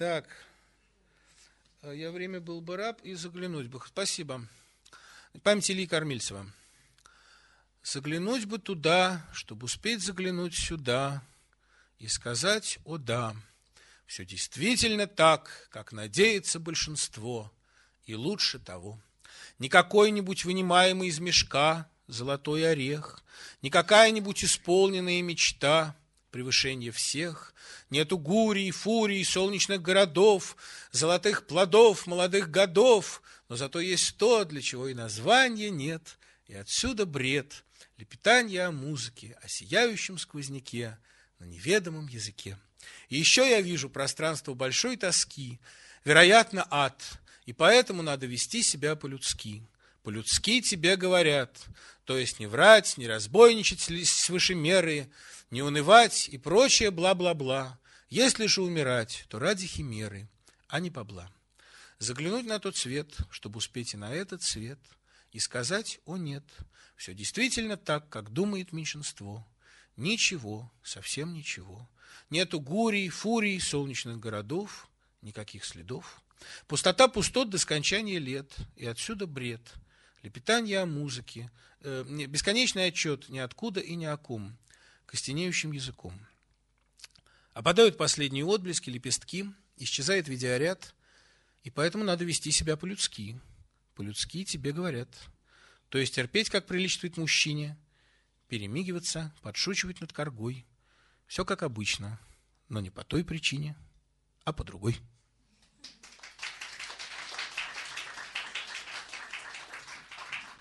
Так, я время был бы раб и заглянуть бы. Спасибо. Память Ильи Кормильцева. Заглянуть бы туда, чтобы успеть заглянуть сюда и сказать: о да, все действительно так, как надеется большинство, и лучше того. Не какой-нибудь вынимаемый из мешка золотой орех, не какая-нибудь исполненная мечта, превышение всех, нету гурий, фурий, солнечных городов, золотых плодов, молодых годов, но зато есть то, для чего и названия нет, и отсюда бред, лепетанье о музыке, о сияющем сквозняке на неведомом языке. И еще я вижу пространство большой тоски, вероятно, ад, и поэтому надо вести себя по-людски. По-людски тебе говорят, то есть не врать, не разбойничать свыше меры, не унывать и прочее бла-бла-бла. Если же умирать, то ради химеры, а не бабла. Заглянуть на тот свет, чтобы успеть и на этот свет, и сказать: о нет, все действительно так, как думает меньшинство. Ничего, совсем ничего. Нету гурий, фурий, солнечных городов, никаких следов. Пустота пустот до скончания лет, и отсюда бред. Лепетанье о музыке, бесконечный отчет ниоткуда и ни о ком, костенеющим языком. Опадают последние отблески, лепестки, исчезает видеоряд, и поэтому надо вести себя по-людски. По-людски тебе говорят. То есть терпеть, как приличествует мужчине, перемигиваться, подшучивать над коргой. Все как обычно, но не по той причине, а по другой.